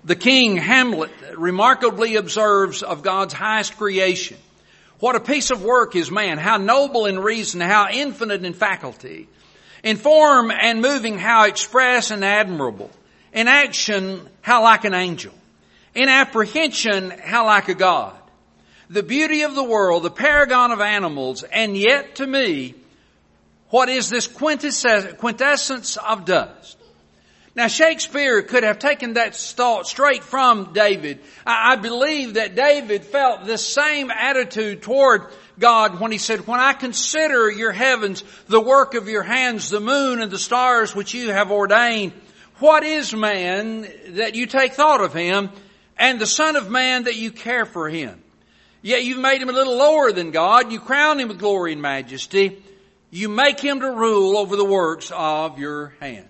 The king Hamlet remarkably observes of God's highest creation. What a piece of work is man, how noble in reason, how infinite in faculty. In form and moving, how express and admirable. In action, how like an angel. In apprehension, how like a God. The beauty of the world, the paragon of animals, and yet to me, what is this quintessence of dust? Now Shakespeare could have taken that thought straight from David. I believe that David felt this same attitude toward God when he said, when I consider your heavens, the work of your hands, the moon and the stars which you have ordained, what is man that you take thought of him, and the son of man that you care for him? Yet you've made him a little lower than God. You crown him with glory and majesty. You make him to rule over the works of your hands.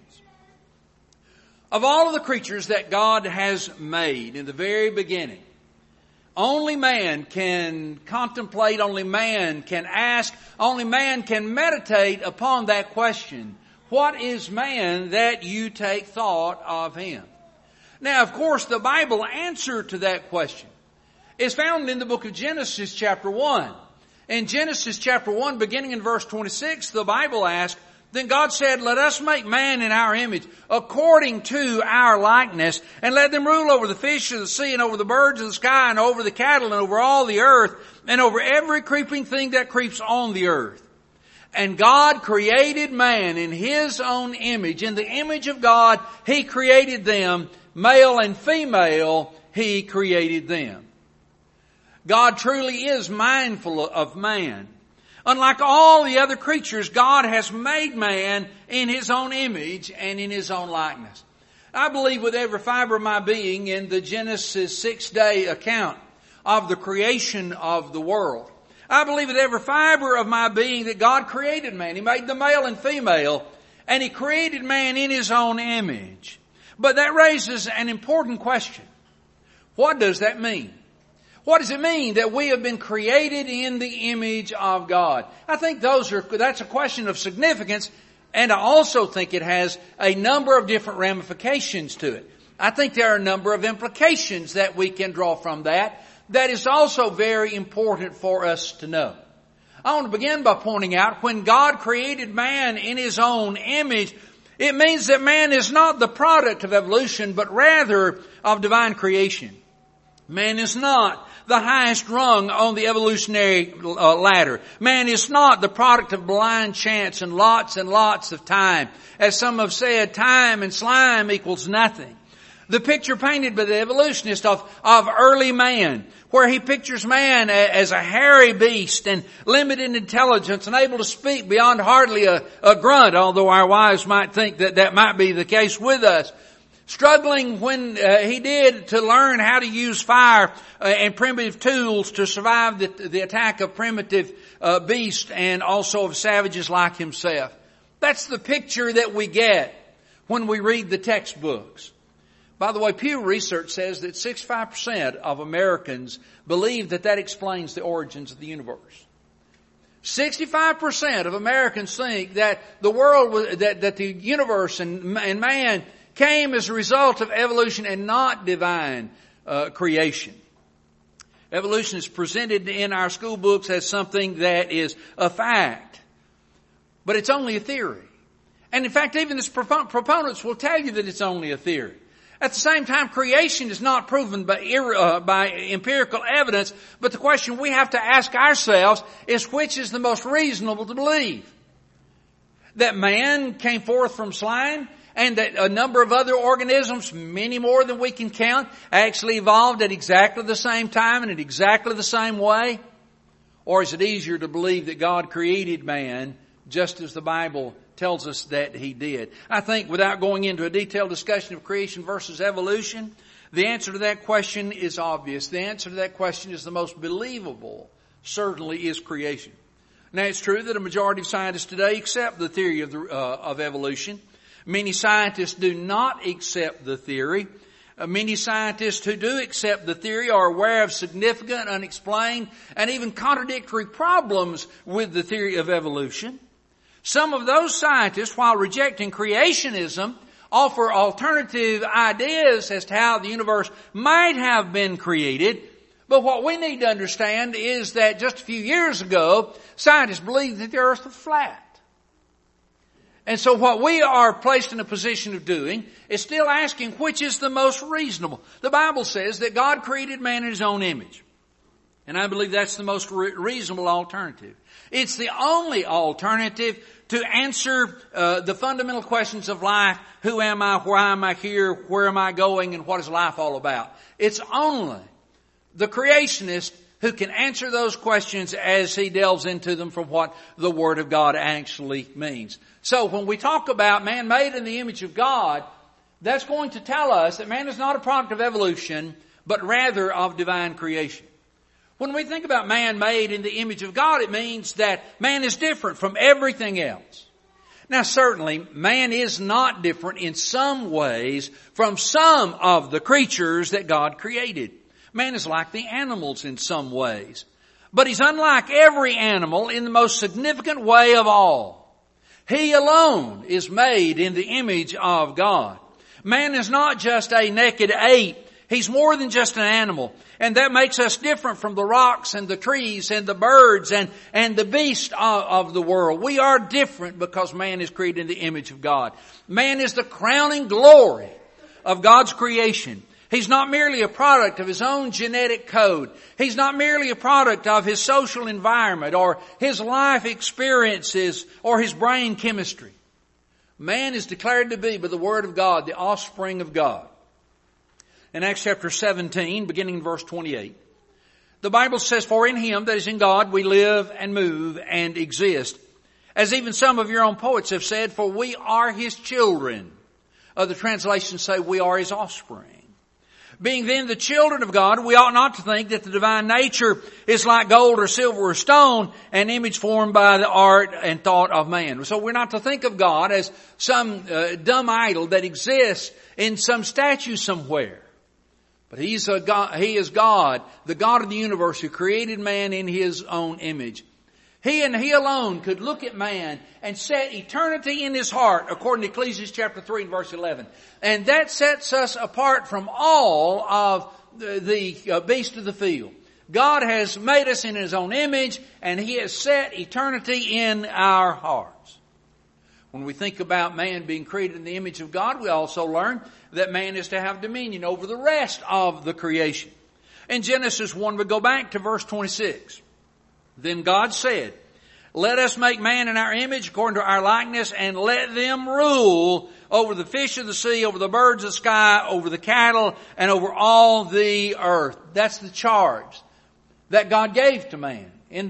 Of all of the creatures that God has made in the very beginning, only man can contemplate, only man can ask, only man can meditate upon that question. What is man that you take thought of him? Now, of course, the Bible answer to that question is found in the book of Genesis chapter 1. In Genesis chapter 1, beginning in verse 26, the Bible asks, then God said, let us make man in our image, according to our likeness, and let them rule over the fish of the sea, and over the birds of the sky, and over the cattle, and over all the earth, and over every creeping thing that creeps on the earth. And God created man in His own image. In the image of God, He created them. Male and female, He created them. God truly is mindful of man. Unlike all the other creatures, God has made man in His own image and in His own likeness. I believe with every fiber of my being in the Genesis 6-day account of the creation of the world. I believe with every fiber of my being that God created man. He made the male and female, and He created man in His own image. But that raises an important question. What does that mean? What does it mean that we have been created in the image of God? I think that's a question of significance, and I also think it has a number of different ramifications to it. I think there are a number of implications that we can draw from that is also very important for us to know. I want to begin by pointing out when God created man in His own image, it means that man is not the product of evolution, but rather of divine creation. Man is not the highest rung on the evolutionary ladder. Man is not the product of blind chance and lots of time. As some have said, time and slime equals nothing. The picture painted by the evolutionist of early man, where he pictures man as a hairy beast and limited intelligence and able to speak beyond hardly a grunt, although our wives might think that might be the case with us. Struggling when he did to learn how to use fire and primitive tools to survive the attack of primitive beasts and also of savages like himself. That's the picture that we get when we read the textbooks. By the way, Pew Research says that 65% of Americans believe that explains the origins of the universe. 65% of Americans think that the world, that the universe and man came as a result of evolution and not divine creation. Evolution is presented in our school books as something that is a fact, but it's only a theory. And in fact, even its proponents will tell you that it's only a theory. At the same time, creation is not proven by empirical evidence, but the question we have to ask ourselves is which is the most reasonable to believe? That man came forth from slime, and that a number of other organisms, many more than we can count, actually evolved at exactly the same time and in exactly the same way? Or is it easier to believe that God created man just as the Bible tells us that He did? I think without going into a detailed discussion of creation versus evolution, the answer to that question is obvious. The answer to that question is the most believable, certainly is creation. Now it's true that a majority of scientists today accept the theory of evolution. Many scientists do not accept the theory. Many scientists who do accept the theory are aware of significant, unexplained, and even contradictory problems with the theory of evolution. Some of those scientists, while rejecting creationism, offer alternative ideas as to how the universe might have been created. But what we need to understand is that just a few years ago, scientists believed that the earth was flat. And so what we are placed in a position of doing is still asking which is the most reasonable. The Bible says that God created man in His own image. And I believe that's the most reasonable alternative. It's the only alternative to answer the fundamental questions of life. Who am I? Why am I here? Where am I going? And what is life all about? It's only the creationist who can answer those questions as he delves into them from what the Word of God actually means. So when we talk about man made in the image of God, that's going to tell us that man is not a product of evolution, but rather of divine creation. When we think about man made in the image of God, it means that man is different from everything else. Now certainly, man is not different in some ways from some of the creatures that God created. Man is like the animals in some ways. But he's unlike every animal in the most significant way of all. He alone is made in the image of God. Man is not just a naked ape. He's more than just an animal. And that makes us different from the rocks and the trees and the birds and the beasts of the world. We are different because man is created in the image of God. Man is the crowning glory of God's creation. He's not merely a product of his own genetic code. He's not merely a product of his social environment or his life experiences or his brain chemistry. Man is declared to be, by the Word of God, the offspring of God. In Acts chapter 17, beginning in verse 28, the Bible says, "For in Him, that is in God, we live and move and exist. As even some of your own poets have said, for we are His children." Other translations say we are His offspring. Being then the children of God, we ought not to think that the divine nature is like gold or silver or stone, an image formed by the art and thought of man. So we're not to think of God as some dumb idol that exists in some statue somewhere. But He is God, the God of the universe, who created man in His own image. He and He alone could look at man and set eternity in his heart, according to Ecclesiastes chapter 3 and verse 11. And that sets us apart from all of the beasts of the field. God has made us in His own image, and He has set eternity in our hearts. When we think about man being created in the image of God, we also learn that man is to have dominion over the rest of the creation. In Genesis 1, we go back to verse 26. Then God said, "Let us make man in our image according to our likeness, and let them rule over the fish of the sea, over the birds of the sky, over the cattle, and over all the earth." That's the charge that God gave to man. In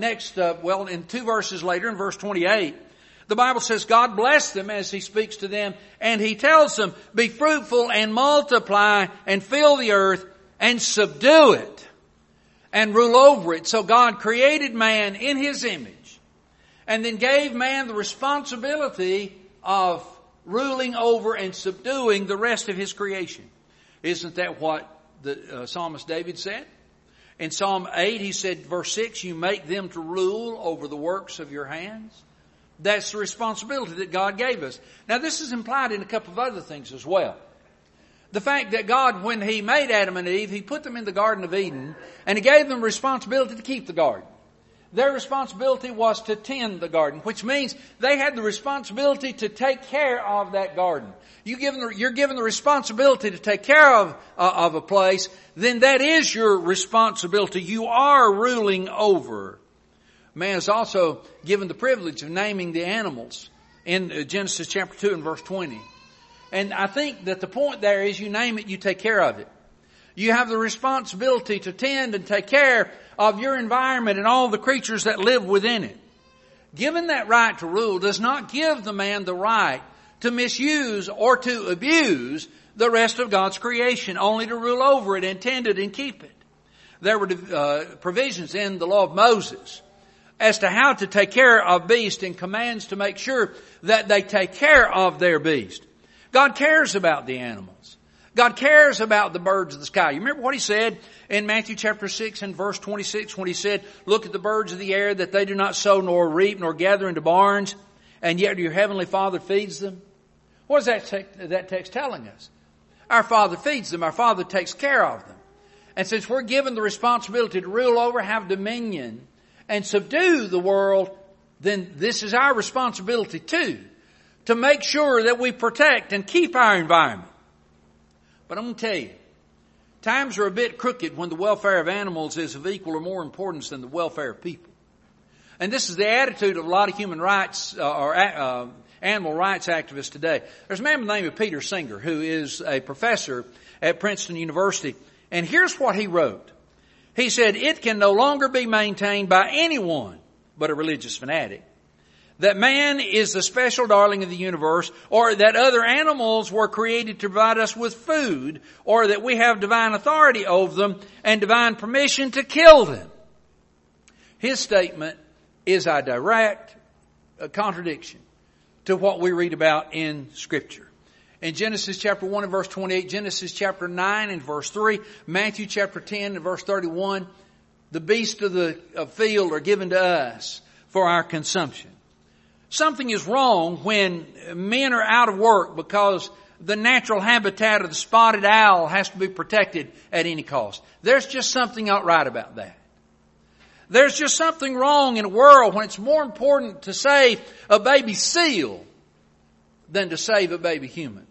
the in 2 verses later, in verse 28, the Bible says God blessed them as He speaks to them, and He tells them, "Be fruitful and multiply and fill the earth and subdue it and rule over it." So God created man in His image and then gave man the responsibility of ruling over and subduing the rest of His creation. Isn't that what the psalmist David said? In Psalm 8, he said, verse 6, "You make them to rule over the works of your hands." That's the responsibility that God gave us. Now this is implied in a couple of other things as well. The fact that God, when He made Adam and Eve, He put them in the Garden of Eden, and He gave them responsibility to keep the garden. Their responsibility was to tend the garden, which means they had the responsibility to take care of that garden. You're given the responsibility to take care of a place, then that is your responsibility. You are ruling over. Man is also given the privilege of naming the animals in Genesis chapter 2 and verse 20. And I think that the point there is you name it, you take care of it. You have the responsibility to tend and take care of your environment and all the creatures that live within it. Given that right to rule does not give the man the right to misuse or to abuse the rest of God's creation, only to rule over it and tend it and keep it. There were provisions in the law of Moses as to how to take care of beasts and commands to make sure that they take care of their beast. God cares about the animals. God cares about the birds of the sky. You remember what He said in Matthew chapter 6 and verse 26 when He said, "Look at the birds of the air, that they do not sow nor reap nor gather into barns, and yet your heavenly Father feeds them." What is that text telling us? Our Father feeds them. Our Father takes care of them. And since we're given the responsibility to rule over, have dominion, and subdue the world, then this is our responsibility too, to make sure that we protect and keep our environment. But I'm going to tell you, times are a bit crooked when the welfare of animals is of equal or more importance than the welfare of people. And this is the attitude of a lot of human rights animal rights activists today. There's a man by the name of Peter Singer who is a professor at Princeton University. And here's what he wrote. He said, "It can no longer be maintained by anyone but a religious fanatic that man is the special darling of the universe, or that other animals were created to provide us with food, or that we have divine authority over them and divine permission to kill them." His statement is a direct contradiction to what we read about in Scripture. In Genesis chapter 1 and verse 28, Genesis chapter 9 and verse 3, Matthew chapter 10 and verse 31, the beasts of the field are given to us for our consumption. Something is wrong when men are out of work because the natural habitat of the spotted owl has to be protected at any cost. There's just something not right about that. There's just something wrong in a world when it's more important to save a baby seal than to save a baby human.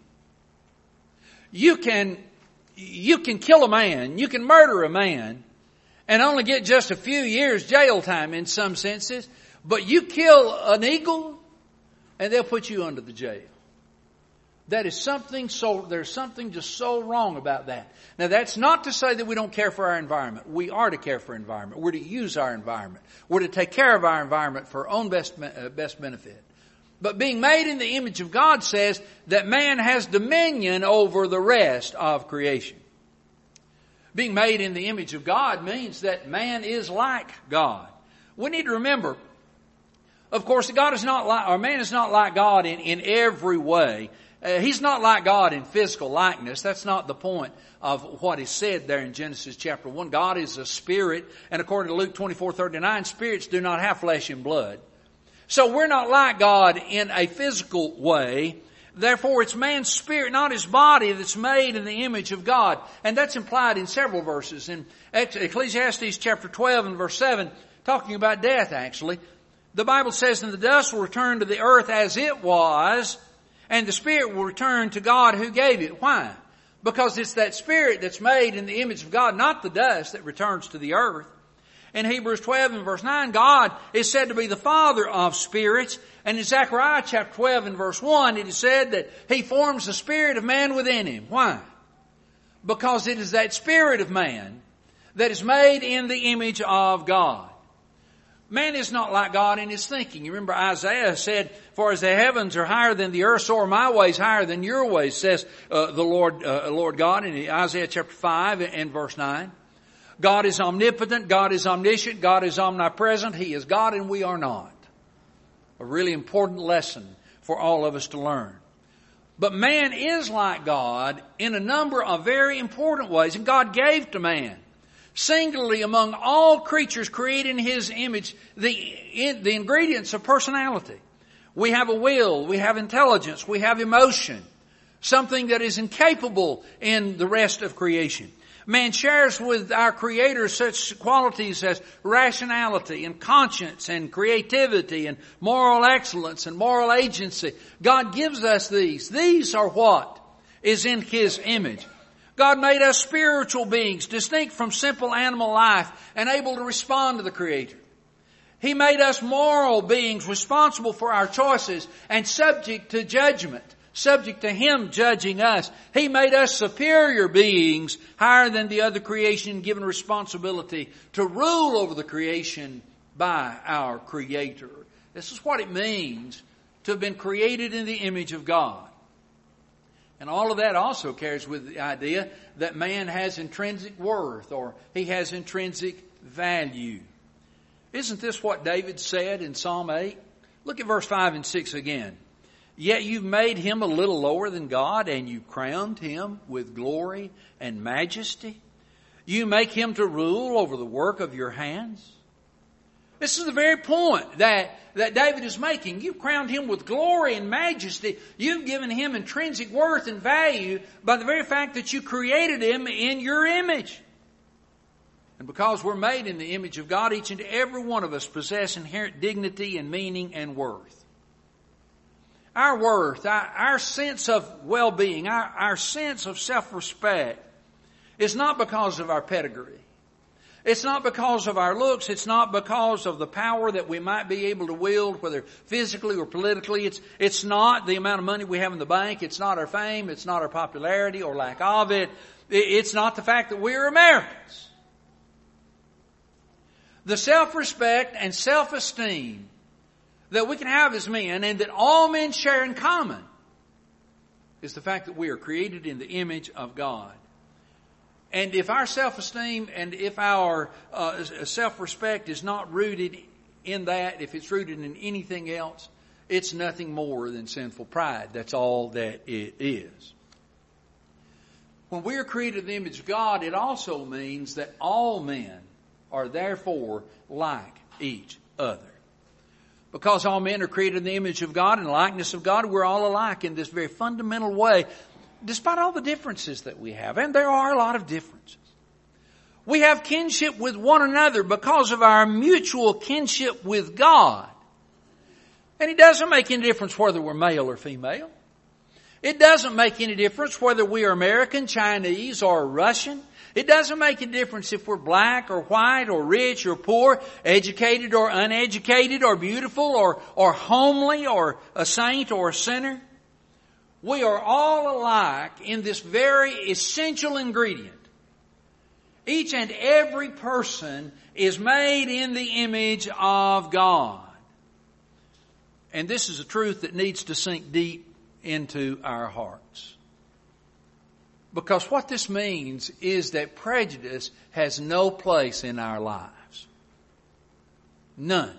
You can kill a man, you can murder a man, and only get just a few years jail time in some senses, but you kill an eagle, and they'll put you under the jail. There's something just so wrong about that. Now that's not to say that we don't care for our environment. We are to care for our environment. We're to use our environment. We're to take care of our environment for our own best benefit. But being made in the image of God says that man has dominion over the rest of creation. Being made in the image of God means that man is like God. We need to remember, of course, man is not like God in every way. He's not like God in physical likeness. That's not the point of what is said there in Genesis chapter 1. God is a spirit, and according to Luke 24:39, spirits do not have flesh and blood. So we're not like God in a physical way. Therefore, it's man's spirit, not his body, that's made in the image of God. And that's implied in several verses. In Ecclesiastes chapter 12 and verse 7, talking about death actually, the Bible says, "And the dust will return to the earth as it was, and the spirit will return to God who gave it." Why? Because it's that spirit that's made in the image of God, not the dust, that returns to the earth. In Hebrews 12 and verse 9, God is said to be the Father of spirits. And in Zechariah chapter 12 and verse 1, it is said that He forms the spirit of man within him. Why? Because it is that spirit of man that is made in the image of God. Man is not like God in his thinking. You remember Isaiah said, "For as the heavens are higher than the earth, so are my ways higher than your ways," says the Lord God in Isaiah chapter 5 and verse 9. God is omnipotent, God is omniscient, God is omnipresent. He is God and we are not. A really important lesson for all of us to learn. But man is like God in a number of very important ways. And God gave to man, singularly among all creatures created in His image, the ingredients of personality. We have a will, we have intelligence, we have emotion, something that is incapable in the rest of creation. Man shares with our Creator such qualities as rationality and conscience and creativity and moral excellence and moral agency. God gives us these. These are what is in His image. God made us spiritual beings, distinct from simple animal life and able to respond to the Creator. He made us moral beings, responsible for our choices and subject to judgment, subject to Him judging us. He made us superior beings, higher than the other creation, given responsibility to rule over the creation by our Creator. This is what it means to have been created in the image of God. And all of that also carries with the idea that man has intrinsic worth, or he has intrinsic value. Isn't this what David said in Psalm 8? Look at verse 5 and 6 again. "Yet you've made him a little lower than God, and you crowned him with glory and majesty. You make him to rule over the work of your hands." This is the very point that David is making. You've crowned him with glory and majesty. You've given him intrinsic worth and value by the very fact that you created him in your image. And because we're made in the image of God, each and every one of us possess inherent dignity and meaning and worth. Our worth, our sense of well-being, our sense of self-respect is not because of our pedigree. It's not because of our looks. It's not because of the power that we might be able to wield, whether physically or politically. It's not the amount of money we have in the bank. It's not our fame. It's not our popularity or lack of it. It's not the fact that we're Americans. The self-respect and self-esteem that we can have as men and that all men share in common is the fact that we are created in the image of God. And if our self-esteem and if our self-respect is not rooted in that, if it's rooted in anything else, it's nothing more than sinful pride. That's all that it is. When we are created in the image of God, it also means that all men are therefore like each other. Because all men are created in the image of God and the likeness of God, we're all alike in this very fundamental way, despite all the differences that we have. And there are a lot of differences. We have kinship with one another because of our mutual kinship with God. And it doesn't make any difference whether we're male or female. It doesn't make any difference whether we are American, Chinese, or Russian. It doesn't make any difference if we're black or white or rich or poor, educated or uneducated or beautiful or homely or a saint or a sinner. We are all alike in this very essential ingredient. Each and every person is made in the image of God. And this is a truth that needs to sink deep into our hearts. Because what this means is that prejudice has no place in our lives. None.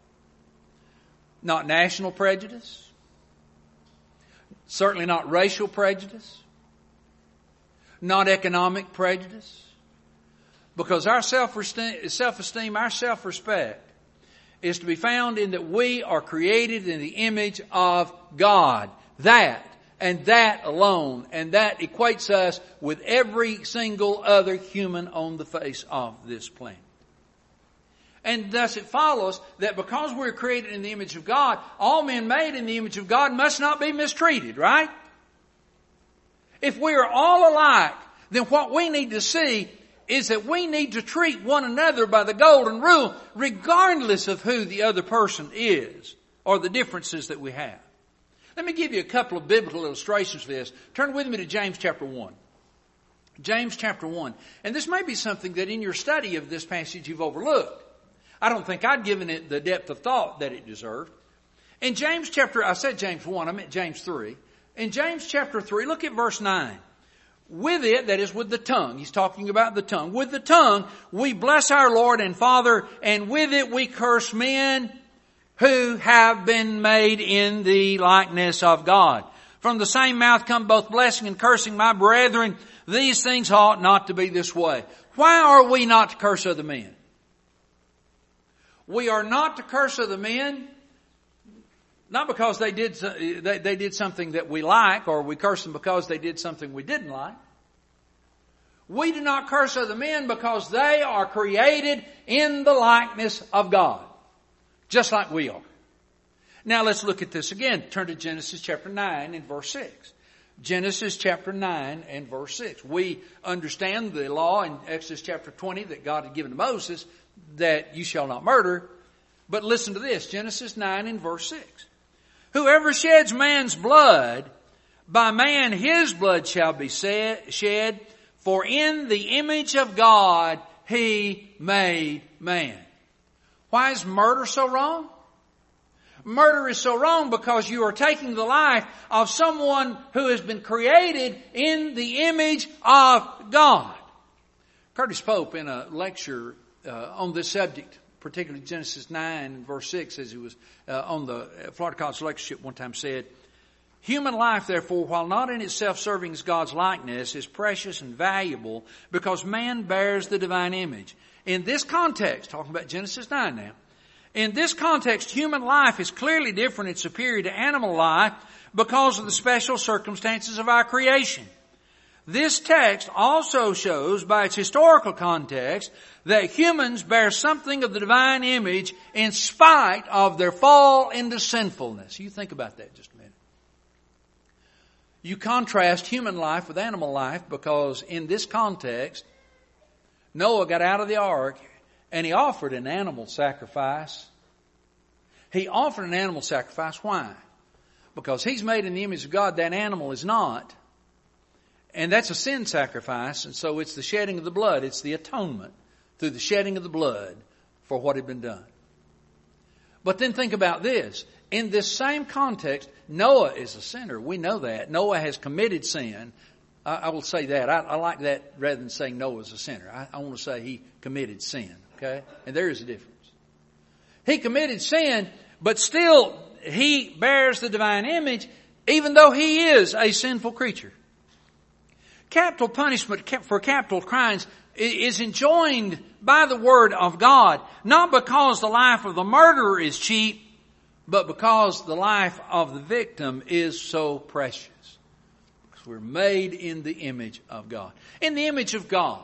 Not national prejudice. Certainly not racial prejudice. Not economic prejudice. Because our self-esteem, our self-respect is to be found in that we are created in the image of God. That and that alone. And that equates us with every single other human on the face of this planet. And thus it follows that because we're created in the image of God, all men made in the image of God must not be mistreated, right? If we are all alike, then what we need to see is that we need to treat one another by the golden rule, regardless of who the other person is or the differences that we have. Let me give you a couple of biblical illustrations for this. Turn with me to James chapter 1. James chapter 1. And this may be something that in your study of this passage you've overlooked. I don't think I'd given it the depth of thought that it deserved. In James chapter, I said James 1, I meant James 3. In James chapter 3, look at verse 9. With it, that is with the tongue, he's talking about the tongue. With the tongue, we bless our Lord and Father, and with it we curse men who have been made in the likeness of God. From the same mouth come both blessing and cursing. My brethren, these things ought not to be this way. Why are we not to curse other men? We are not to curse other men, not because they did something that we like, or we curse them because they did something we didn't like. We do not curse other men because they are created in the likeness of God, just like we are. Now let's look at this again. Turn to Genesis chapter 9 and verse 6. Genesis chapter 9 and verse 6. We understand the law in Exodus chapter 20 that God had given to Moses, that you shall not murder. But listen to this, Genesis 9 and verse 6. Whoever sheds man's blood, by man his blood shall be shed, for in the image of God he made man. Why is murder so wrong? Murder is so wrong because you are taking the life of someone who has been created in the image of God. Curtis Pope, in a lecture on this subject, particularly Genesis 9 and verse 6, as he was on the Florida College lectureship one time, said, human life, therefore, while not in itself serving as God's likeness, is precious and valuable because man bears the divine image. In this context, talking about Genesis 9 now, In this context, human life is clearly different and superior to animal life because of the special circumstances of our creation. This text also shows by its historical context that humans bear something of the divine image in spite of their fall into sinfulness. You think about that just a minute. You contrast human life with animal life because in this context, Noah got out of the ark and he offered an animal sacrifice. He offered an animal sacrifice. Why? Because he's made in the image of God. That animal is not. And that's a sin sacrifice. And so it's the shedding of the blood. It's the atonement through the shedding of the blood for what had been done. But then think about this. In this same context, Noah is a sinner. We know that. Noah has committed sin. I will say that. I like that rather than saying Noah's a sinner. I want to say he committed sin. Okay? And there is a difference. He committed sin, but still he bears the divine image even though he is a sinful creature. Capital punishment for capital crimes is enjoined by the Word of God, not because the life of the murderer is cheap, but because the life of the victim is so precious. Because we're made in the image of God. In the image of God.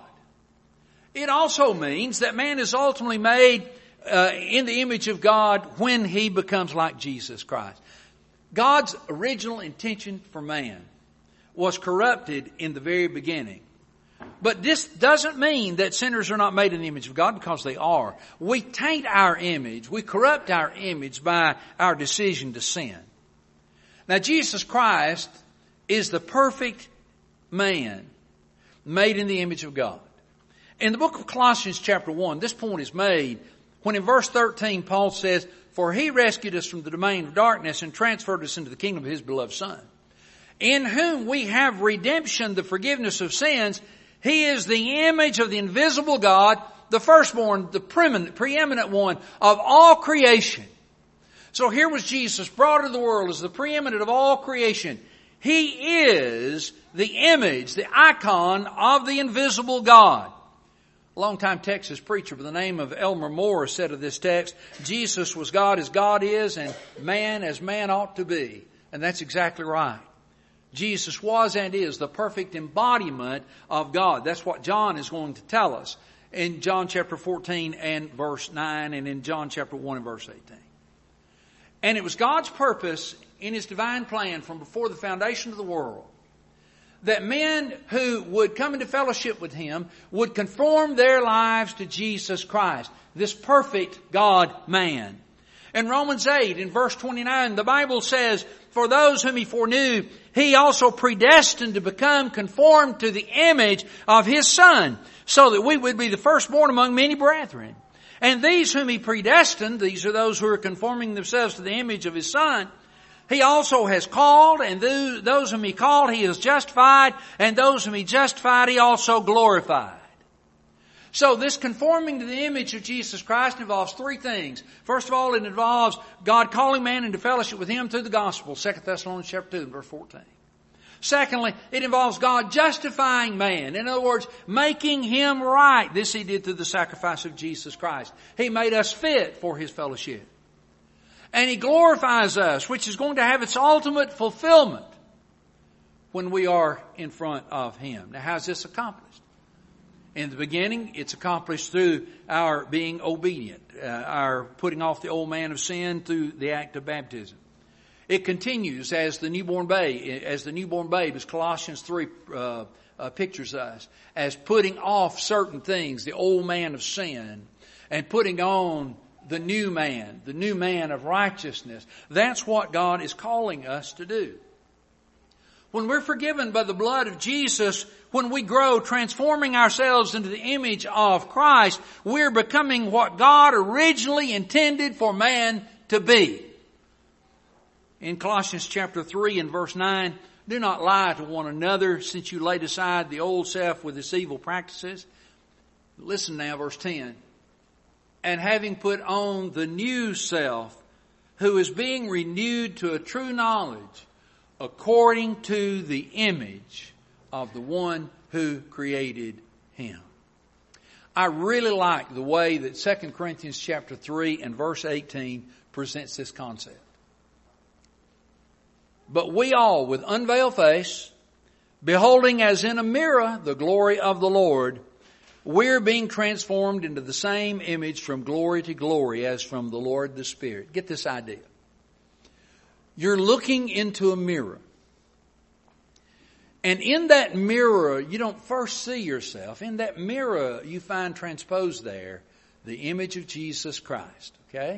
It also means that man is ultimately made in the image of God when he becomes like Jesus Christ. God's original intention for man was corrupted in the very beginning. But this doesn't mean that sinners are not made in the image of God, because they are. We taint our image, we corrupt our image by our decision to sin. Now Jesus Christ is the perfect man made in the image of God. In the book of Colossians chapter 1, this point is made when in verse 13 Paul says, "For he rescued us from the domain of darkness and transferred us into the kingdom of his beloved Son, in whom we have redemption, the forgiveness of sins. He is the image of the invisible God, the firstborn, the preeminent one of all creation." So here was Jesus brought into the world as the preeminent of all creation. He is the image, the icon of the invisible God. A longtime Texas preacher by the name of Elmer Moore said of this text, Jesus was God as God is and man as man ought to be. And that's exactly right. Jesus was and is the perfect embodiment of God. That's what John is going to tell us in John chapter 14 and verse 9 and in John chapter 1 and verse 18. And it was God's purpose in His divine plan from before the foundation of the world that men who would come into fellowship with Him would conform their lives to Jesus Christ, this perfect God-man. In Romans 8, in verse 29, the Bible says, "For those whom He foreknew, He also predestined to become conformed to the image of His Son, so that we would be the firstborn among many brethren. And these whom He predestined," these are those who are conforming themselves to the image of His Son, "He also has called, and those whom He called He has justified, and those whom He justified He also glorified." So this conforming to the image of Jesus Christ involves three things. First of all, it involves God calling man into fellowship with Him through the gospel, 2 Thessalonians chapter 2, verse 14. Secondly, it involves God justifying man. In other words, making him right. This He did through the sacrifice of Jesus Christ. He made us fit for His fellowship. And He glorifies us, which is going to have its ultimate fulfillment when we are in front of Him. Now, how is this accomplished? In the beginning, it's accomplished through our being obedient, our putting off the old man of sin through the act of baptism. It continues as the newborn babe, as Colossians 3 pictures us, as putting off certain things, the old man of sin, and putting on the new man of righteousness. That's what God is calling us to do. When we're forgiven by the blood of Jesus, when we grow, transforming ourselves into the image of Christ, we're becoming what God originally intended for man to be. In Colossians chapter 3 and verse 9, "Do not lie to one another, since you laid aside the old self with its evil practices." Listen now, verse 10. "And having put on the new self, who is being renewed to a true knowledge, according to the image of the one who created him." I really like the way that 2 Corinthians chapter 3 and verse 18 presents this concept. But we all, with unveiled face, beholding as in a mirror the glory of the Lord, we're being transformed into the same image from glory to glory as from the Lord the Spirit. Get this idea. You're looking into a mirror. And in that mirror, you don't first see yourself. In that mirror, you find transposed there the image of Jesus Christ. Okay?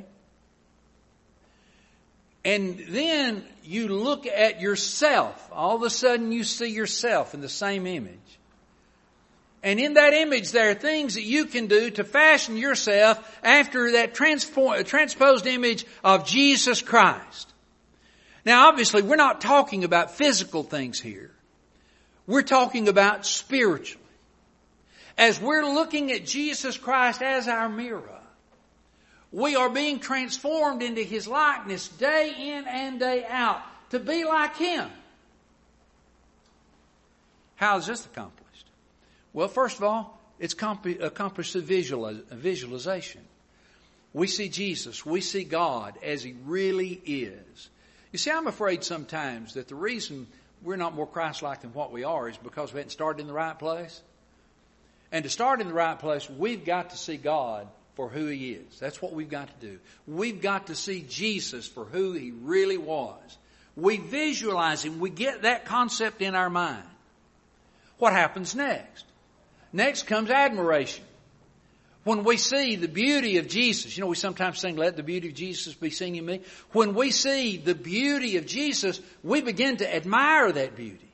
And then you look at yourself. All of a sudden you see yourself in the same image. And in that image there are things that you can do to fashion yourself after that transposed image of Jesus Christ. Now obviously we're not talking about physical things here. We're talking about spiritually. As we're looking at Jesus Christ as our mirror, we are being transformed into His likeness day in and day out to be like Him. How is this accomplished? Well, first of all, it's accomplished through visualization. We see Jesus, we see God as He really is. You see, I'm afraid sometimes that the reason we're not more Christ-like than what we are is because we haven't started in the right place. And to start in the right place, we've got to see God for who He is. That's what we've got to do. We've got to see Jesus for who He really was. We visualize Him. We get that concept in our mind. What happens next? Next comes admiration. When we see the beauty of Jesus, we sometimes sing, "Let the beauty of Jesus be seen in me." When we see the beauty of Jesus, we begin to admire that beauty.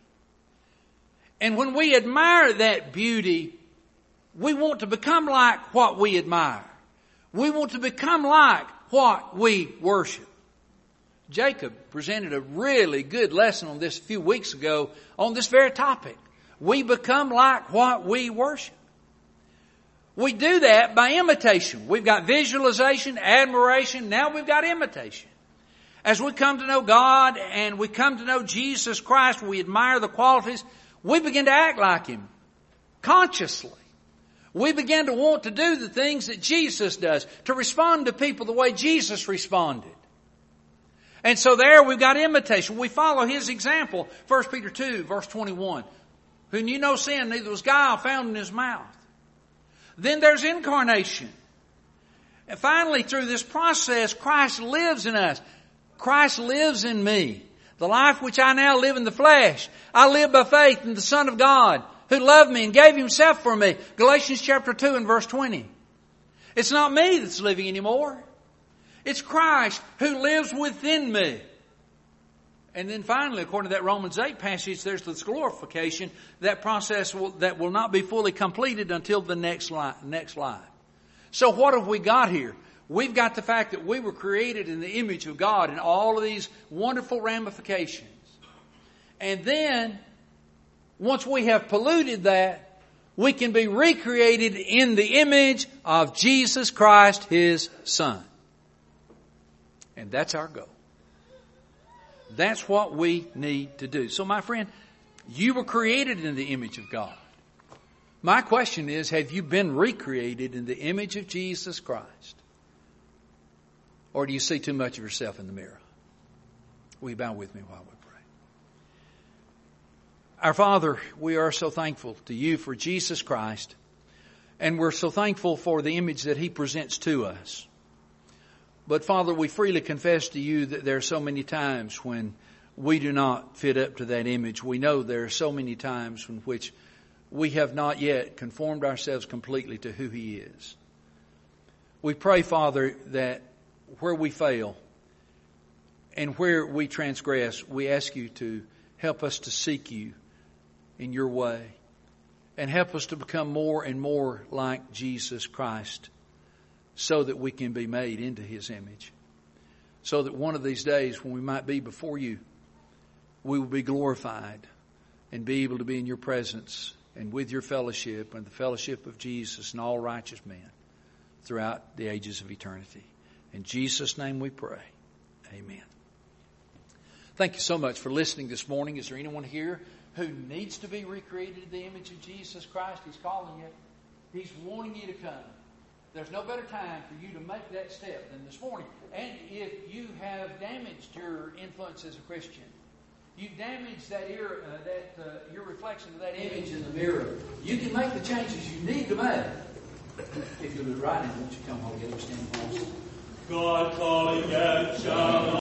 And when we admire that beauty, we want to become like what we admire. We want to become like what we worship. Jacob presented a really good lesson on this a few weeks ago on this very topic. We become like what we worship. We do that by imitation. We've got visualization, admiration, now we've got imitation. As we come to know God and we come to know Jesus Christ, we admire the qualities, we begin to act like Him consciously. We begin to want to do the things that Jesus does, to respond to people the way Jesus responded. And so there we've got imitation. We follow His example. 1 Peter 2, verse 21. Who knew no sin, neither was guile found in His mouth. Then there's incarnation. And finally, through this process, Christ lives in us. Christ lives in me. The life which I now live in the flesh, I live by faith in the Son of God, who loved me and gave Himself for me. Galatians chapter 2 and verse 20. It's not me that's living anymore. It's Christ who lives within me. And then finally, according to that Romans 8 passage, there's this glorification, that process that will not be fully completed until the next life. So what have we got here? We've got the fact that we were created in the image of God and all of these wonderful ramifications. And then, once we have polluted that, we can be recreated in the image of Jesus Christ, His Son. And that's our goal. That's what we need to do. So my friend, you were created in the image of God. My question is, have you been recreated in the image of Jesus Christ? Or do you see too much of yourself in the mirror? Will you bow with me while we pray? Our Father, we are so thankful to You for Jesus Christ. And we're so thankful for the image that He presents to us. But Father, we freely confess to You that there are so many times when we do not fit up to that image. We know there are so many times in which we have not yet conformed ourselves completely to who He is. We pray, Father, that where we fail and where we transgress, we ask You to help us to seek You in Your way and help us to become more and more like Jesus Christ, so that we can be made into His image. So that one of these days when we might be before You, we will be glorified and be able to be in Your presence and with Your fellowship and the fellowship of Jesus and all righteous men throughout the ages of eternity. In Jesus' name we pray. Amen. Thank you so much for listening this morning. Is there anyone here who needs to be recreated in the image of Jesus Christ? He's calling you. He's wanting you to come. There's no better time for you to make that step than this morning. And if you have damaged your influence as a Christian, you've damaged that your reflection of that image in the mirror, you can make the changes you need to make. If you'll do it right, and won't you come home and get us stand close? God calling out, shout.